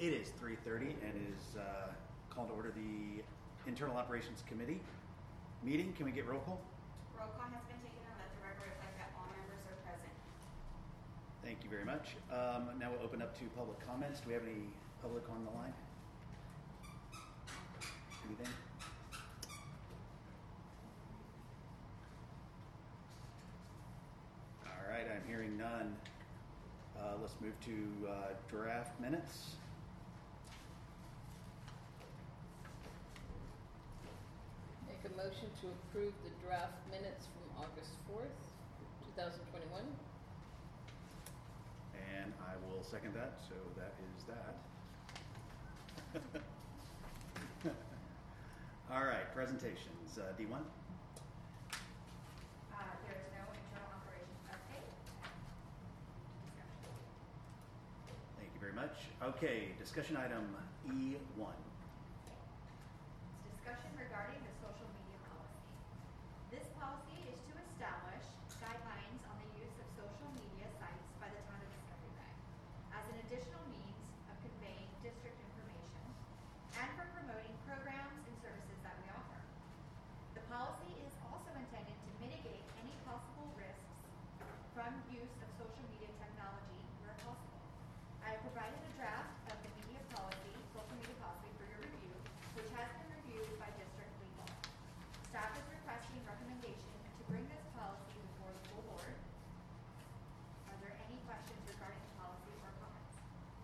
It is 3:30 and it is called to order the Internal Operations Committee meeting. Can we get roll call? Roll call has been taken and let the record reflect that all members are present. Thank you very much. Now we'll open up to public comments. Do we have any public on the line? Anything? All right, I'm hearing none. Let's move to draft minutes. Make a motion to approve the draft minutes from August 4th, 2021. And I will second that, so that is that. All right, presentations. D1? There is no internal operations update. Discussion. Thank you very much. Okay, discussion item E1. It's discussion regarding the social media policy. This policy is to establish guidelines on the use of social media sites by the town of Discovery Bay as an additional means of conveying district information and for promoting programs and services that we offer. The policy is also intended to mitigate any possible risks from use of social media technology where possible. I have provided a draft of the media policy, social media policy for your review, which has been reviewed by district legal. Staff is requesting recommendation to bring this policy before the full board. Are there any questions regarding the policy or comments?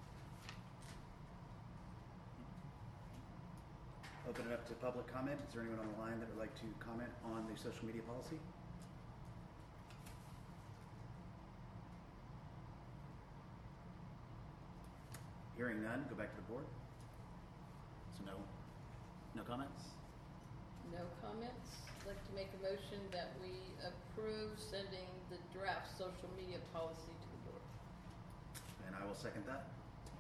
Open it up to public comment. Is there anyone on the line that would like to comment on the social media policy? Hearing none, go back to the board. So no comments? No comments. I'd like to make a motion that we approve sending the draft social media policy to the board. And I will second that.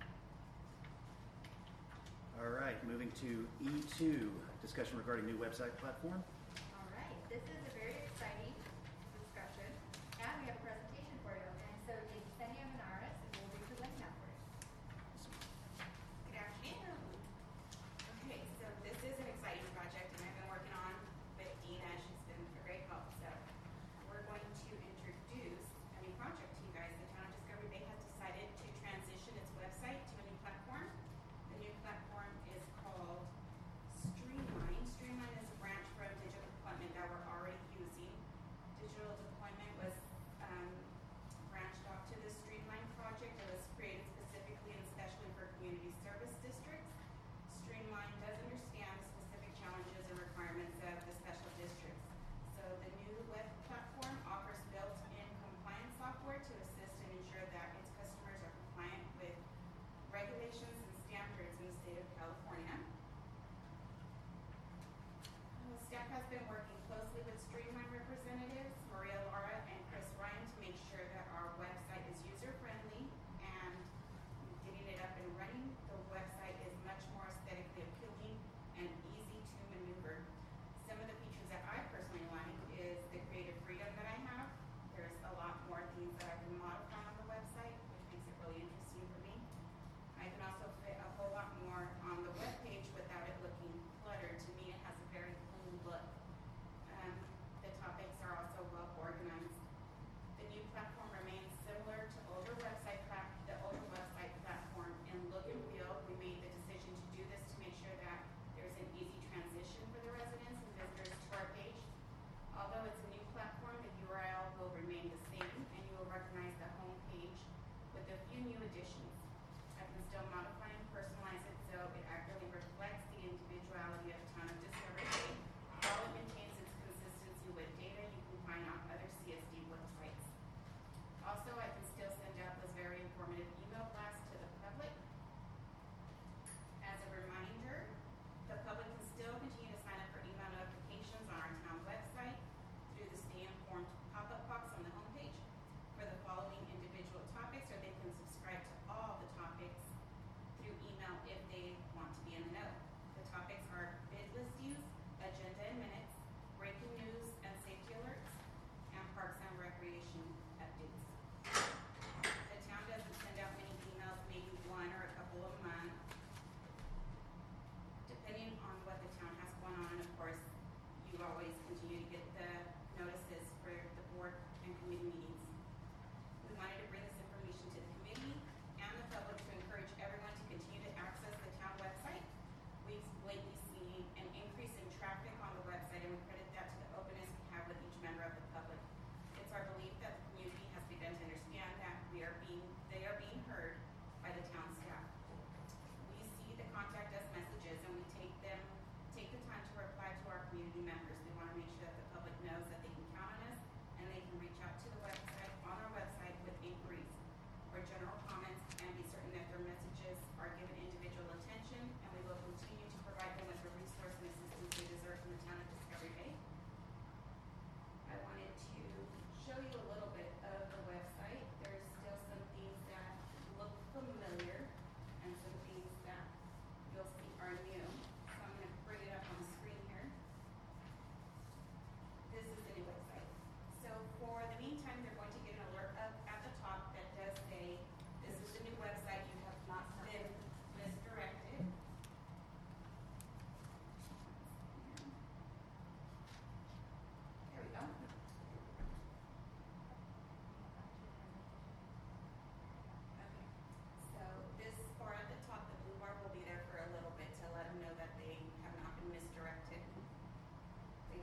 All right, moving to E2, discussion regarding new website platform. All right, this is a very exciting discussion, and we have a presentation for you. And so Yesenia Menares will be presenting that for you. Good afternoon. Okay, so this is an exciting project, and I've been working on with Dina. She's been a great help. So we're going to introduce a new project to you guys. The town of Discovery Bay has decided to transition its website to a new platform. The new platform is called Streamline. Streamline is a branch from Digital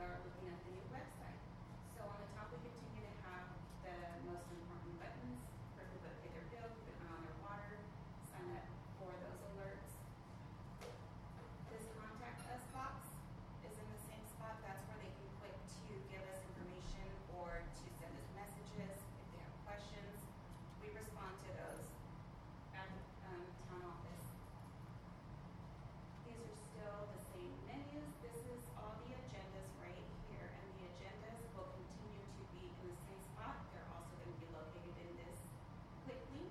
are looking at the new website. So on the top, we continue to have the most important buttons for people to pay their bill, keep an eye on their water, sign up for those alerts. This contact us box is in the same spot. That's where they can click to give us information or to send us messages if they have questions. We respond to those at the town office. These are still the same menus. This is all the agendas right here, and the agendas will continue to be in the same spot. They're also going to be located in this quick link.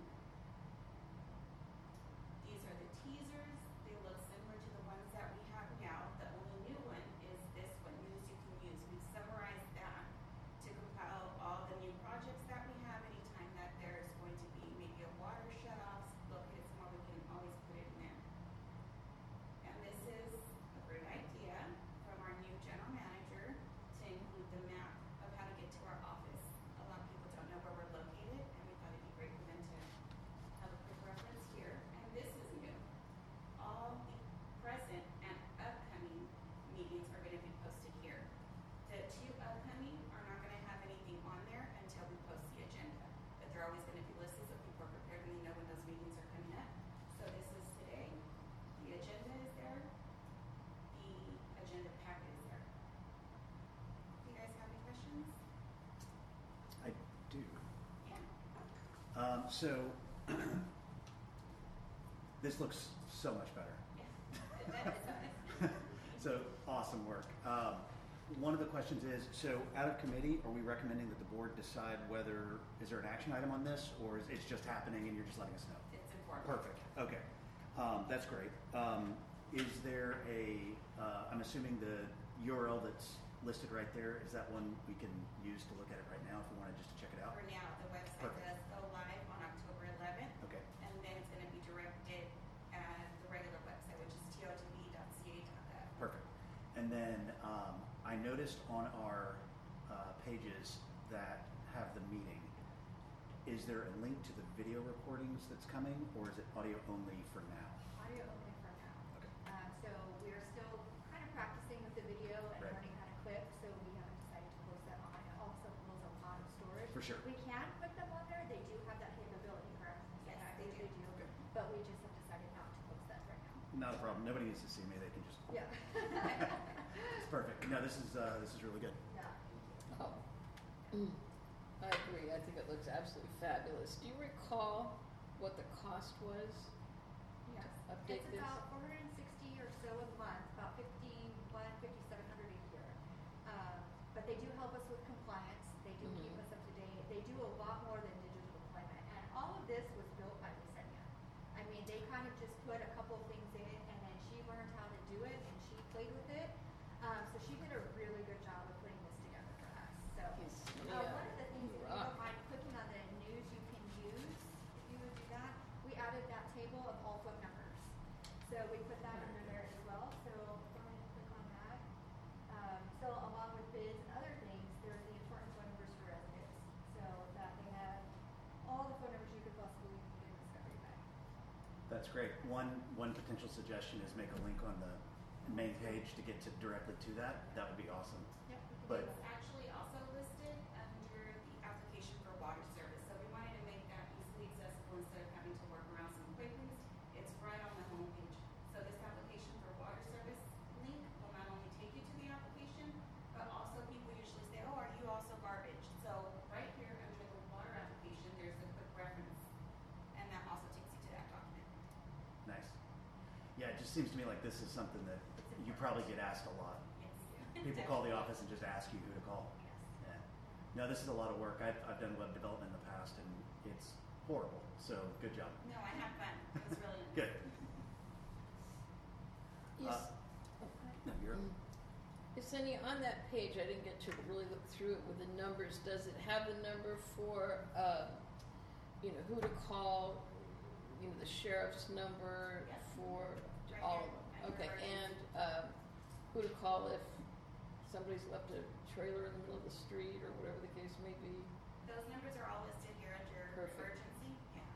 These are the teasers. They look similar to the ones that we have now. The only new one is this one, News You Can Use. We've summarized that to compile all the new projects that we have. Anytime that there's going to be maybe a water shutoff located somewhere, we can always put it in there. And this is a great idea from our new general manager to include the map of how to get to our office. A lot of people don't know where we're located, and we thought it'd be great for them to have a quick reference here. And this is new. All the present and upcoming meetings are going to be posted here. The two upcoming are not going to have anything on there until we post the agenda. But they're always going to be listed so people are prepared and they know when those meetings are coming up. So this is today. The agenda is there. The agenda packet is there. Do you guys have any questions? I do. Yeah. So this looks so much better. Yeah. That is So awesome work. One of the questions is, so out of committee, are we recommending that the board decide whether, is there an action item on this, or is it's just happening and you're just letting us know? It's important. Perfect, okay. That's great. Is there I'm assuming the URL that's listed right there, is that one we can use to look at it right now if we wanted just to check it out? For now, the website Perfect. does go live on October 11th. Okay, And then it's going to be directed at the regular website, which is totv.ca.gov. perfect. And then I noticed on our pages that have the meeting, is there a link to the video recordings that's coming, or is it audio only for now? Audio only for now. Okay. So we are still kind of practicing with the video and Right. learning how to clip, so we haven't decided to post that on. It also pulls a lot of storage. For sure. We can put them on there. They do have that capability, correct? Yes, Yeah, they do. Okay. But we just have decided not to post that right now. Not a problem. Nobody needs to see me. They can just. Yeah. It's perfect. No, this is really good. Yeah. Oh, I agree. I think it looks absolutely fabulous. Do you recall what the cost was? Yes. Update It's this? about 460 or so a month, about 5,700 a year. But they do help us with compliance. They do keep Mhm. us up to date. They do a lot more than digital deployment. And all of this was built by Lysenia. I mean, they kind of just put a couple of things in, and then she learned how to do it, and she played with it. So she did a really good job of putting this together for us. So Yes, one of the things, if you rock. don't mind clicking on the news you can use, if you would do that, we added that table of all phone numbers. So we put that under there as well. So go ahead and click on that. So along with bids and other things, there's the important phone numbers for residents. So that they have all the phone numbers you could possibly need in Discovery Bay. That's great. One potential suggestion is make a link on the main page to get to directly to that. That would be awesome. Yep. we can But- do It's that. actually also listed under the application for water service. So we wanted to make that easily accessible instead of having to work around some quick links. It's right on the homepage. So this application for water service link will not only take you to the application, but also people usually say, oh, are you also garbage? So right here under the water application, there's a quick reference. And that also takes you to that document. Nice. Yeah, it just seems to me like this is something that you probably get asked a lot. Yes. People call the office and just ask you who to call. Yes. Yeah. No, this is a lot of work. I've done web development in the past, and it's horrible. So good job. No, I have fun. It was really Good. Yes. No, you're. Yesenia, on that page, I didn't get to really look through it with the numbers. Does it have the number for, who to call, the sheriff's number Yes. for Right all here, of them? under Okay, emergency. and who to call if somebody's left a trailer in the middle of the street or whatever the case may be? Those numbers are all listed here under Perfect. emergency. Yeah.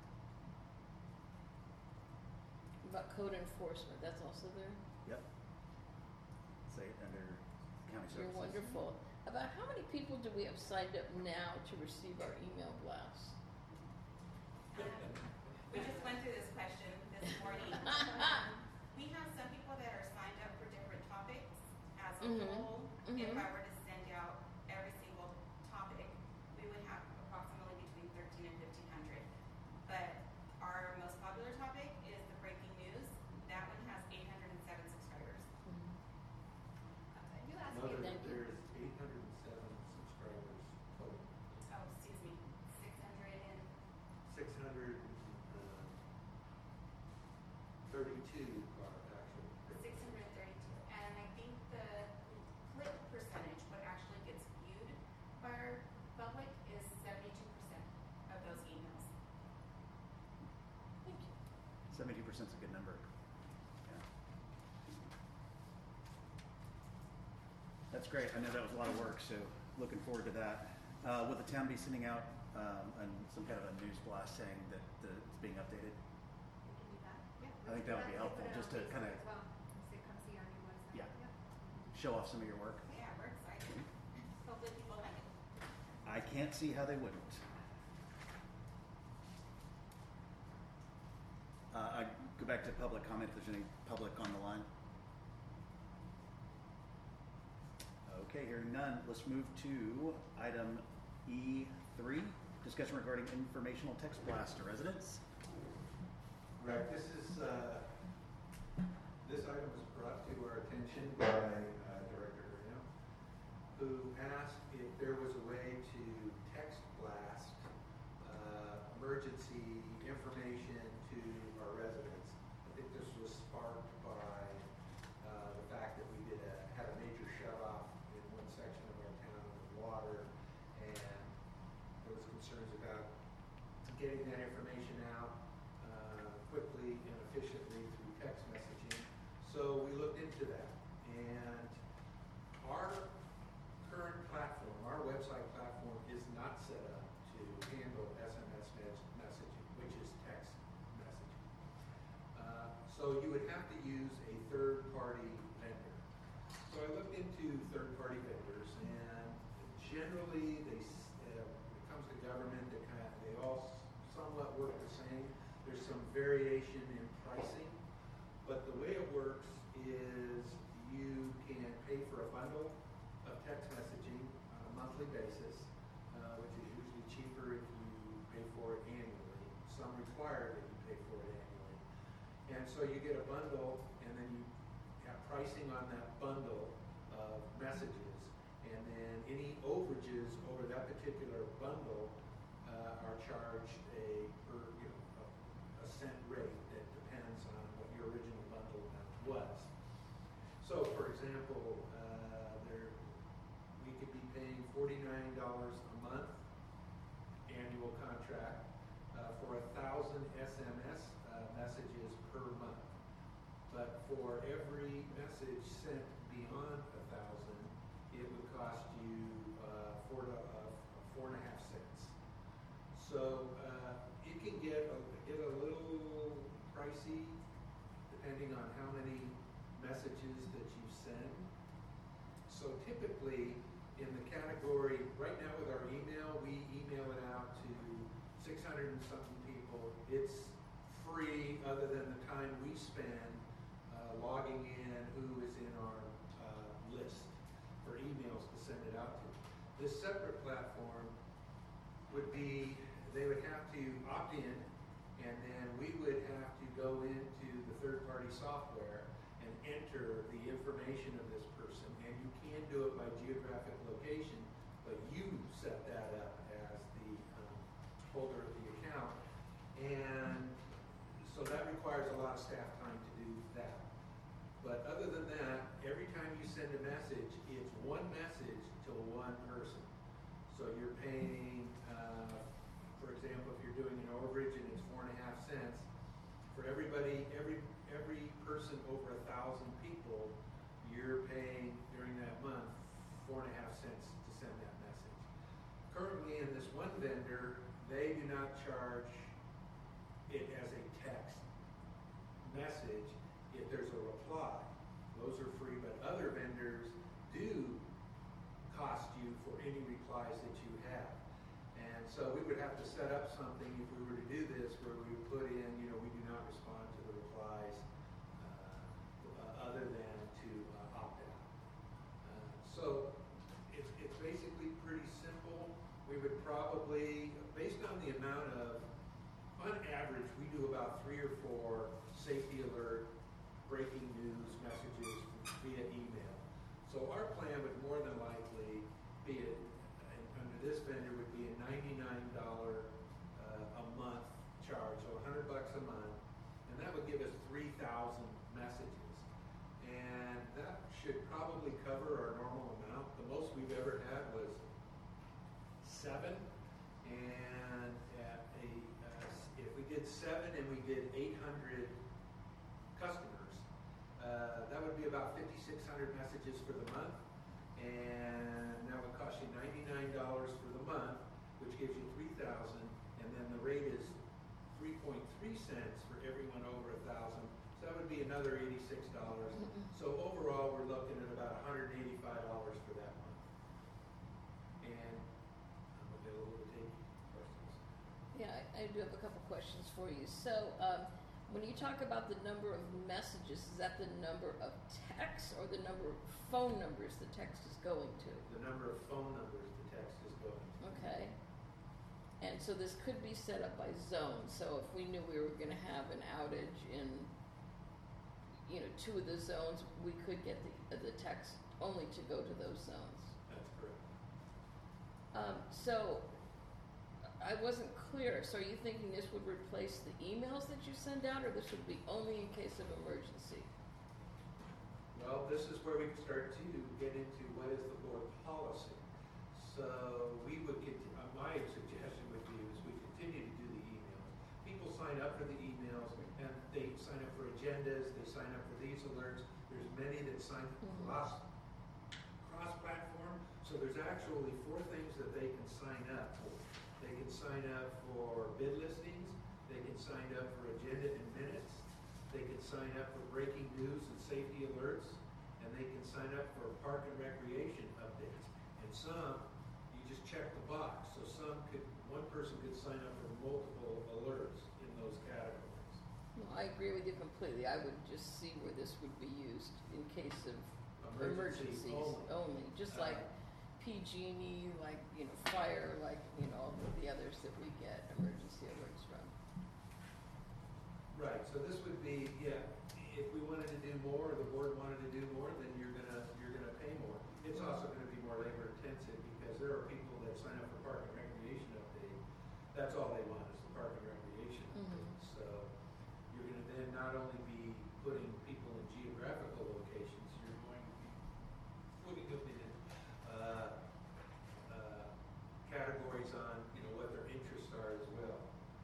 About code enforcement, that's also there? Yep. Say it under county services. You're wonderful. About how many people do we have signed up now to receive our email blasts? We just went through this question this morning. We have some people that are signed up for different topics. As a Mhm. whole, Mhm. if I were to send out every single topic, we would have approximately between 13 and 1,500. But our most popular topic is the breaking news. That one has 807 subscribers. You asked Mother, me. Thank you. there's 807 subscribers total. Oh, excuse me, 600 and 632 are actual. 632. And I think the click percentage, what actually gets viewed by our public, is 72% of those emails. Thank you. 72% is a good number. Yeah. That's great. I know that was a lot of work, so looking forward to that. Will the town be sending out some kind of a news blast saying that it's being updated? We can do that. Yeah. I think that would be helpful, Put it just on to Facebook kinda- as well. So come see our new website. Yeah. Yep. Show off some of your work? Yeah, we're excited. Hopefully people like it. I can't see how they wouldn't. I go back to public comment if there's any public on the line. Okay, hearing none, let's move to item E3, discussion regarding informational text blast to residents. Right, this item was brought to our attention by Director Graham, who asked if there was a way to text blast emergency information to our residents. I think this was sparked by the fact that we had a major shut-off in one section of our town with water, and there was concerns about getting that information out quickly and efficiently through text messaging. So we looked into that, and our current platform, our website platform, is not set up to handle SMS messaging, which is text messaging. So you would have to use a third-party vendor. So I looked into third-party vendors, and generally when it comes to government, they all somewhat work the same. There's some variation in pricing, but the way it works is you can pay for a bundle of text messaging on a monthly basis, which is usually cheaper if you pay for it annually. Some require that you pay for it annually. And so you get a bundle, and then you have pricing on that bundle of messages, and then any overages over that particular bundle are charged a cent rate that depends on what your original bundle amount was. So, for example, we could be paying $49 a month annual contract for 1,000 SMS messages per month. But for every message sent beyond 1,000, it would cost you 4.5 cents. So it can get a little pricey depending on how many messages that you send. So typically in the category, right now with our email, we email it out to 600 and something people. It's free other than the time we spend logging in who is in our list for emails to send it out to. This separate platform would be, they would have to opt in, and then we would have to go into the third-party software and enter the information of this person. And you can do it by geographic location, but you set that up as the holder of the account. And so that requires a lot of staff time to do that. But other than that, every time you send a message, it's one message to one person. So you're paying, for example, if you're doing an overage and it's 4.5 cents, for everybody, every person over 1,000 people, you're paying during that month 4.5 cents to send that message. Currently in this one vendor, they do not charge it as a text message if there's a reply. Those are free, but other vendors do cost you for any replies that you have. And so we would have to set up something if we were to do this where we would put in, we do not respond to the replies other than to opt out. So it's basically pretty simple. We would probably, based on the amount of, on average, we do about 3 or 4 safety alert, breaking news messages via email. So our plan would more than likely be, under this vendor, would be a $99 a month charge, so $100 a month, and that would give us 3,000 messages. And that should probably cover our normal amount. The most we've ever had was 7, and if we did 7 and we did 800 customers, that would be about 5,600 messages for the month, and that would cost you $99 for the month, which gives you 3,000, and then the rate is 3.3 cents for everyone over 1,000, so that would be another $86. So overall, we're looking at about $185 for that month. And I'm available to take questions. Yeah, I do have a couple questions for you. So, when you talk about the number of messages, is that the number of texts or the number of phone numbers the text is going to? The number of phone numbers the text is going to. Okay. And so this could be set up by zone. So if we knew we were going to have an outage in, 2 of the zones, we could get the text only to go to those zones. That's correct. So I wasn't clear. So are you thinking this would replace the emails that you send out, or this would be only in case of emergency? Well, this is where we start to get into what is the board policy. So we would my suggestion would be is we continue to do the emails. People sign up for the emails, and they sign up for agendas, they sign up for these alerts. There's many that sign cross-platform, so there's actually 4 things that they can sign up for. They can sign up for bid listings, they can sign up for agenda and minutes, they can sign up for breaking news and safety alerts, and they can sign up for park and recreation updates. And some, you just check the box. So one person could sign up for multiple alerts in those categories. No, I agree with you completely. I would just see where this would be used in case of emergencies only. Just like PG&E, like, fire, like, all of the others that we get emergency alerts from. Right, so this would be, if we wanted to do more, or the board wanted to do more, then you're gonna pay more. It's also gonna be more labor intensive because there are people that sign up for park and recreation update. That's all they want is the park and recreation update. So you're gonna then not only be putting people in geographical locations, you're going to be putting them in categories on what their interests are as well.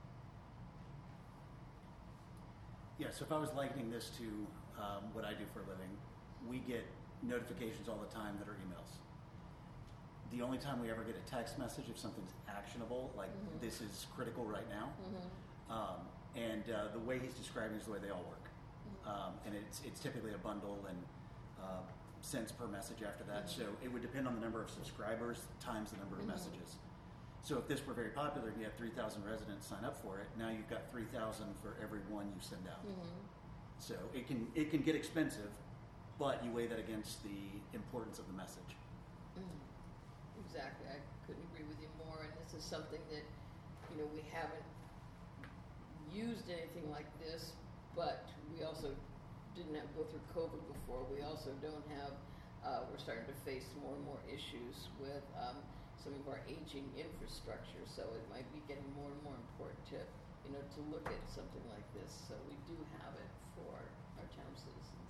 Yeah, so if I was likening this to what I do for a living, we get notifications all the time that are emails. The only time we ever get a text message if something's actionable, like this is critical right now, and the way he's describing is the way they all work. And it's typically a bundle and cents per message after that. So it would depend on the number of subscribers times the number of messages. So if this were very popular and you had 3,000 residents sign up for it, now you've got 3,000 for every one you send out. So it can get expensive, but you weigh that against the importance of the message. Exactly. I couldn't agree with you more. And this is something that, we haven't used anything like this, but we also didn't have to go through COVID before. We also don't have, we're starting to face more and more issues with some of our aging infrastructure, so it might be getting more and more important to look at something like this. So we do have it for our town citizens.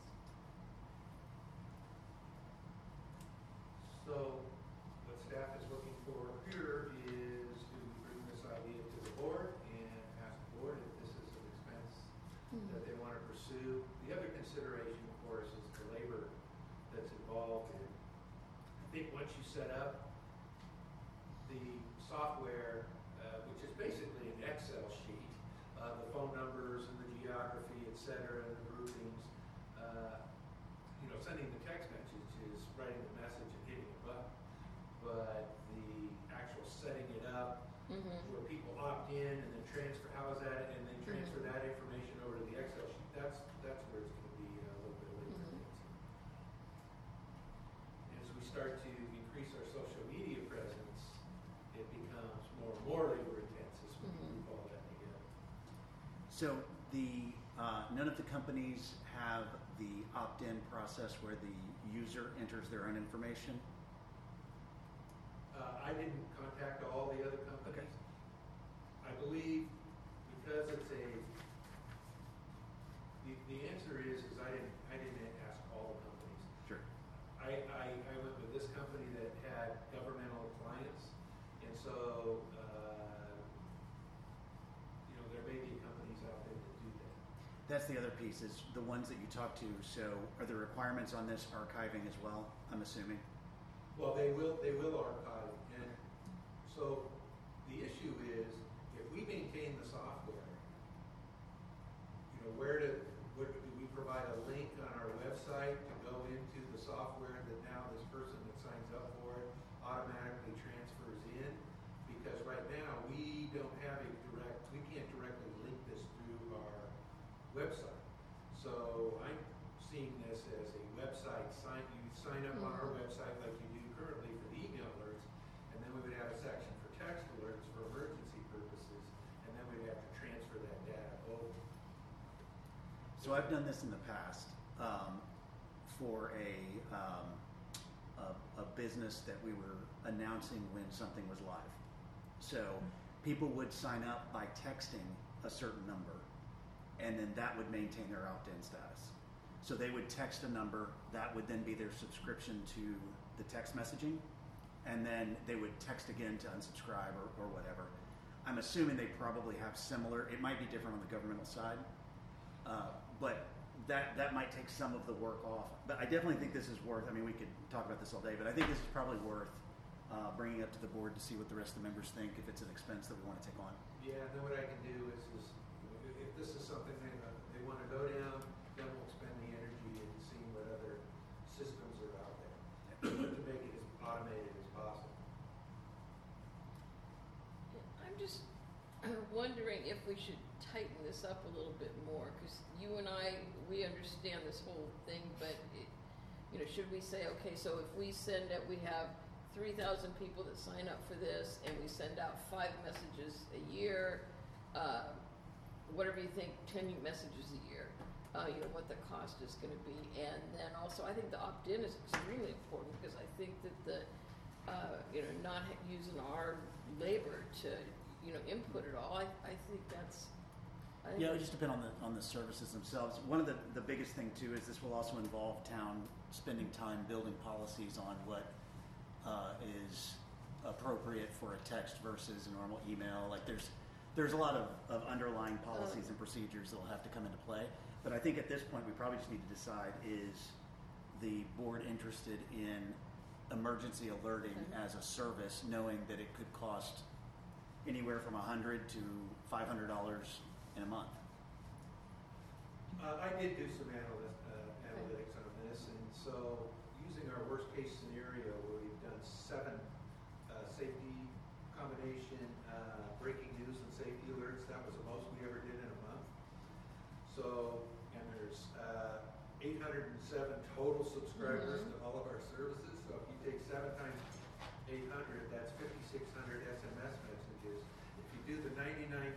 So what staff is looking for here is to bring this idea to the board and ask the board if this is an expense that they want to pursue. The other consideration, of course, is the labor that's involved in. I think once you set up the software, which is basically an Excel sheet, the phone numbers and the geography, et cetera, and the groupings, sending the text message is writing the message and hitting a button. But the actual setting it up, where people opt in and then transfer, how is that, and then transfer that information over to the Excel sheet, that's where it's gonna be a little bit labor intensive. And as we start to increase our social media presence, it becomes more and more labor intensive, so we can group all that together. So none of the companies have the opt-in process where the user enters their own information? I didn't contact all the other companies. I believe because it's the answer is I didn't ask all the companies. Sure. I went with this company that had governmental clients, and so there may be companies out there that do that. That's the other piece, is the ones that you talk to. So are the requirements on this archiving as well, I'm assuming? Well, they will archive, and so the issue is if we maintain the software, where do we provide a link on our website to go into the software that now this person that signs up for it automatically transfers in? Because right now we can't directly link this through our website. So I'm seeing this as a website you sign up on our website like you do currently for the email alerts, and then we would have a section for text alerts for emergency purposes, and then we'd have to transfer that data over. So I've done this in the past for a business that we were announcing when something was live. So people would sign up by texting a certain number, and then that would maintain their opt-in status. So they would text a number, that would then be their subscription to the text messaging, and then they would text again to unsubscribe or whatever. I'm assuming they probably have similar, it might be different on the governmental side, but that might take some of the work off. But I definitely think this is worth, we could talk about this all day, but I think this is probably worth bringing up to the board to see what the rest of the members think, if it's an expense that we want to take on. Yeah, and then what I can do is if this is something they want to go down, then we'll spend the energy in seeing what other systems are out there to make it as automated as possible. I'm just wondering if we should tighten this up a little bit more, because you and I, we understand this whole thing, but should we say, okay, so if we have 3,000 people that sign up for this, and we send out 5 messages a year, whatever you think, 10 messages a year, what the cost is going to be. And then also, I think the opt-in is extremely important, because I think that not using our labor to, input it all, I think that's... It would just depend on the services themselves. One of the biggest thing too is this will also involve town spending time building policies on what is appropriate for a text versus a normal email. Like there's a lot of underlying policies and procedures that will have to come into play. But I think at this point we probably just need to decide, is the board interested in emergency alerting as a service, knowing that it could cost anywhere from $100 to $500 in a month? I did do some analytics on this, and so using our worst case scenario where we've done 7 safety combination breaking news and safety alerts, that was the most we ever did in a month. So, and there's 807 total subscribers to all of our services. So if you take 7 times 800, that's 5,600 SMS messages. If you do the $99,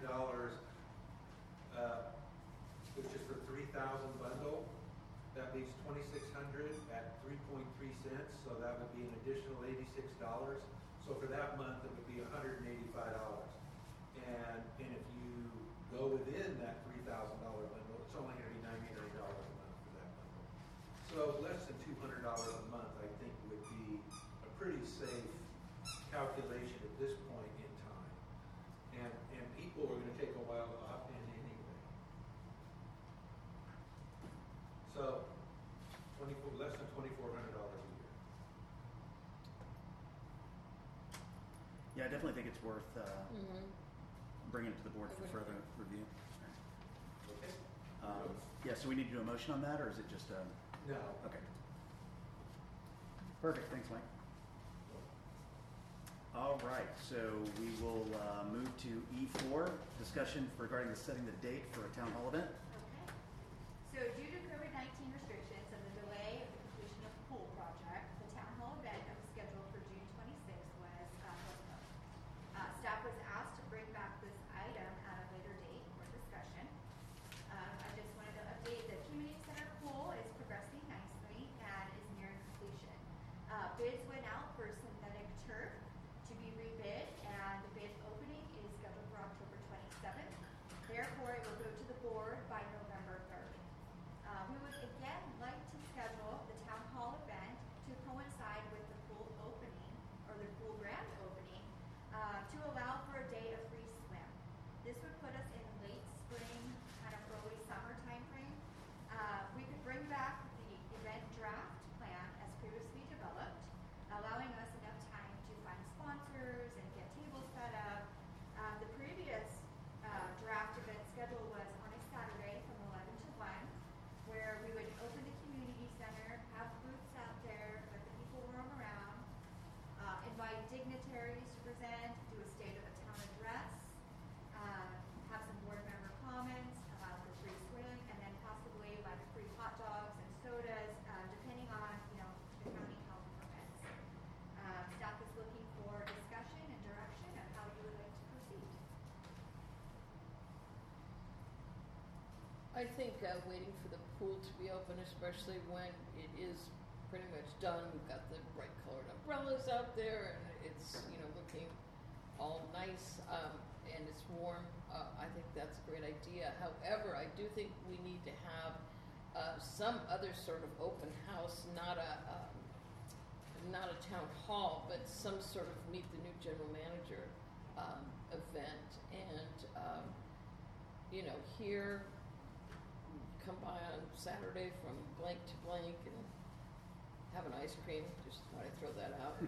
which is for 3,000 bundle, that leaves 2,600 at 3.3 cents. So that would be an additional $86. So for that month, it would be $185. And if you go within that $3,000 bundle, it's only going to be $99 a month for that bundle. So less than $200 a month, I think, would be a pretty safe calculation at this point in time. And people are going to take a while to opt in anyway. So less than $2,400 a year. Yeah, I definitely think it's worth bringing it to the board for further review. Okay. Yeah, so we need to do a motion on that, or is it just No. okay. Perfect, thanks, Mike. All right, so we will move to E4, discussion regarding the setting the date for a town hall event. Okay. So due to COVID-19 restrictions and the delay of the completion of the pool project, the town hall event that was scheduled for June 26th was postponed. Staff was asked to bring back this item at a later date for discussion. I just wanted to update the community center pool is progressing nicely and is nearing completion. Bids went out for synthetic turf to be rebid, and the bid opening is scheduled for October 27th. Therefore, it will go to the board by November 3rd. We would again like to schedule the town hall event to coincide with the pool opening, or the pool grand opening, to allow for a day of free swim. This would put us in late spring, kind of early summer timeframe. We could bring back the event draft plan as previously developed, allowing us enough time to find sponsors and get tables set up. The previous draft event schedule was on a Saturday from 11 to 1, where we would open the community center, have booths out there, let the people roam around, invite dignitaries to present, do a state of the town address, have some board member comments, allow for free swim, and then possibly like free hot dogs and sodas, depending on, the county health permits. Staff is looking for discussion and direction of how you would like to proceed. I think waiting for the pool to be open, especially when it is pretty much done, we've got the bright colored umbrellas out there, and it's looking all nice, and it's warm. I think that's a great idea. However, I do think we need to have some other sort of open house, not a town hall, but some sort of meet the new general manager event, and here. Come by on Saturday from blank to blank and have an ice cream. Just thought I'd throw that out.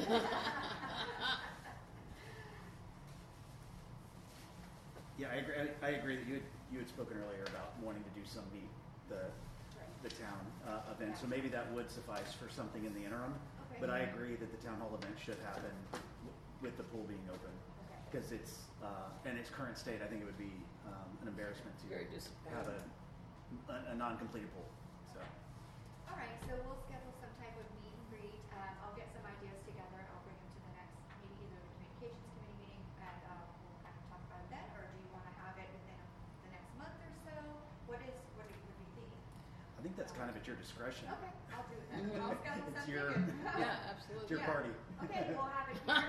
Yeah, I agree that you had spoken earlier about wanting to do some meet the town event, so maybe that would suffice for something in the interim. Okay. But I agree that the town hall event should happen with the pool being open, Okay. because it's in its current state. I think it would be an embarrassment to Very disappointing. have a non-completed pool. So All right, so we'll schedule some type of meet and greet. I'll get some ideas together. I'll bring them to the next, maybe either the communications committee meeting, and we'll kind of talk about it then, or do you want to have it within the next month or so? What are you thinking? I think that's kind of at your discretion. Okay, I'll do that. I'll schedule It's something. your- Yeah, It's absolutely. your Yeah. party. Okay, we'll have it here.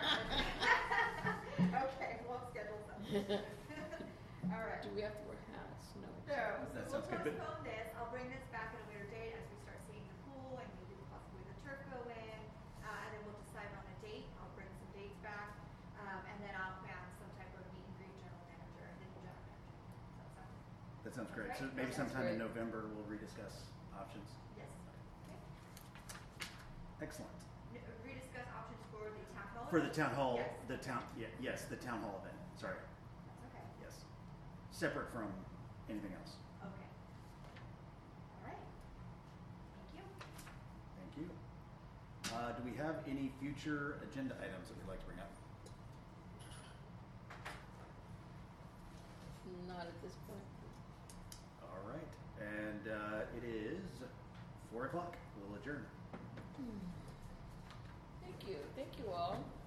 Okay, we'll schedule something. All right. Do we have to wear hats? No. So That we'll sounds good. postpone this. I'll bring this back at a later date as we start seeing the pool and maybe possibly the turf go in, and then we'll decide on a date. I'll bring some dates back, and then I'll plan some type of meet and greet general manager and then general manager. Does that sound? That sounds great. So Right. maybe That sounds sometime in great. November we'll rediscuss options. Yes. Okay. Excellent. Rediscuss options for the town hall. For the event? town hall, Yes. the town hall event. Sorry. That's okay. Yes. Separate from anything else. Okay. All right. Thank you. Thank you. Do we have any future agenda items that we'd like to bring up? Not at this point. All right. And it is 4 o'clock. We'll adjourn. Thank you. Thank you all.